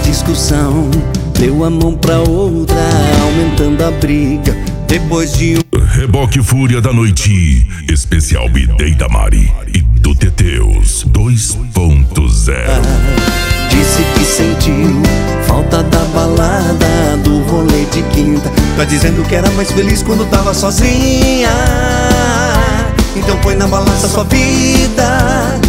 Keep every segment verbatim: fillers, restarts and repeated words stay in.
discussão, deu a mão pra outra, aumentando a briga. Depois de um Reboque Fúria da Noite, especial Bidei da Mari e do Teteus dois ponto zero. Disse que sentiu falta da balada, do rolê de quinta. Tá dizendo que era mais feliz quando tava sozinha. Então põe na balança sua vida.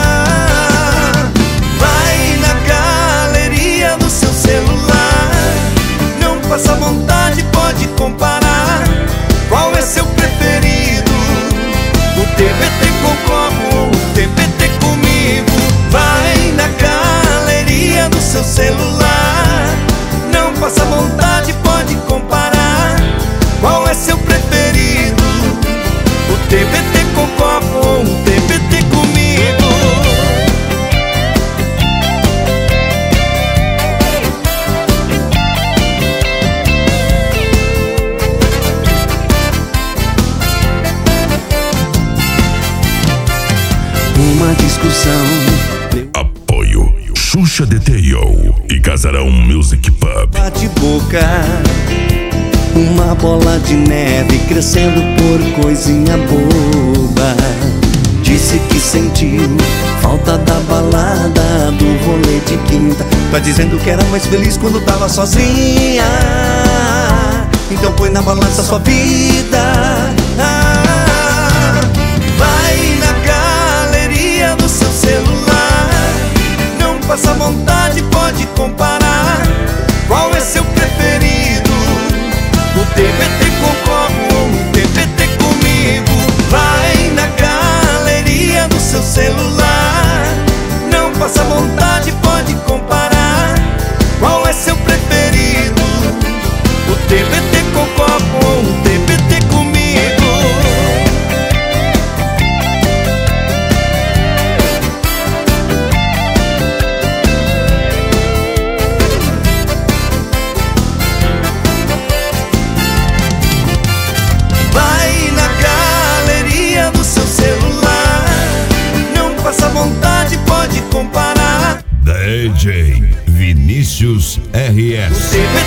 Vai na galeria do seu celular, não passa vontade, pode comparar. Qual é seu preferido? O T B T com como ou o T B T comigo? Vai na galeria do seu celular, não passa vontade, pode comparar. Qual é seu preferido? O T B T com copo ou o T B T comigo? Uma discussão. Apoio Xuxa Detail e Casarão Music Pub. Bate boca, uma bola de neve crescendo por coisinha boba. Disse que sentiu falta da balada, do rolê de quinta. Tá dizendo que era mais feliz quando tava sozinha. Então põe na balança sua vida. Vai na galeria do seu celular, não passa vontade, pode comparar. Qual é seu preferido? O T B T com como ou o T B T comigo? Vai na galeria do seu celular, não passa vontade, pode comparar. Qual é seu preferido? O T B T com copo ou o T B T comigo? Vai na galeria do seu celular, não passa vontade, pode comparar. D J Vinícius R S.